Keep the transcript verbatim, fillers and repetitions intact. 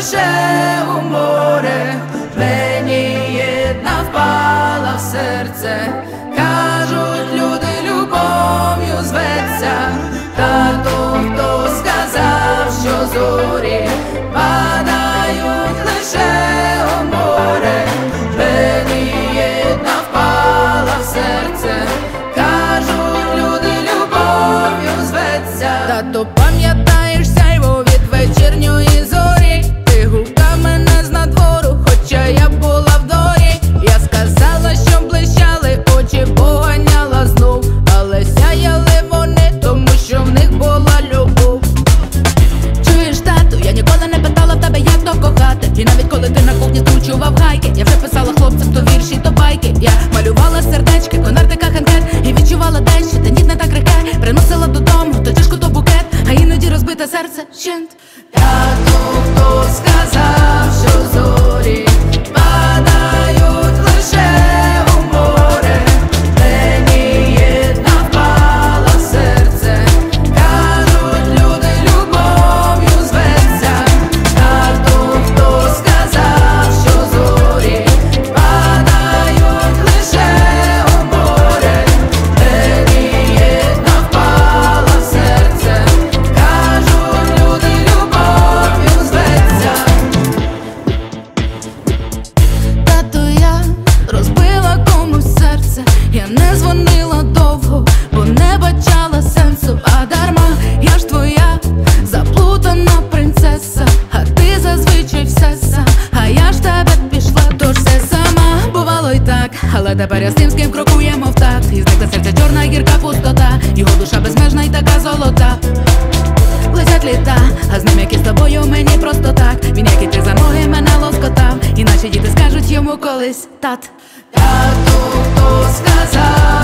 лише у море, мені єдна впала в серце. Кажуть, люди, любов'ю зветься. Тато, хто сказав, що зорі падають лише у море, мені єдна впала в серце. Кажуть, люди, любов'ю зветься. Тато, пам'ятаєш сяйво від вечірньої зорі? Ти гукав мене з надвору, хоча я була в дорі. Я сказала, що блищали очі, поганяла знов, але сяяли вони, тому що в них була любов. Чуєш, тату, я ніколи не питала в тебе, як то кохати. І навіть коли ти на кухні стручував гайки, я вже писала хлопцям то вірші, то байки. Я малювала сердечки, конвертика ханкет, і відчувала день, що тендітне так рекет. Приносила додому то чашку, то букет, а іноді розбите серце щент. Тату, хто сказав, що зорі падають лише у море, мені єдна впала в серце. Кажуть, люди, любов'ю зветься. Тату, хто сказав, що зорі падають лише у море, мені єдна впала в серце. Кажуть, люди, любов'ю зветься. Тату, я розбила комусь серце. Я не дзвонила довго, бо не бачала сенсу. А дарма, я ж твоя заплутана принцеса. А ти зазвичай все сам, а я ж тебе пішла, тож все сама. Бувало й так, але тепер я з тим, з ким крокуємо в такт. І зникла серця чорна гірка пустота, його душа безмежна й така золота. Летять літа, а з ним, як і з тобою, мені просто так. Він, як і ти, за ноги мене лоскотав, іначе діти скажуть йому колись: тат. Тату, хто сказав,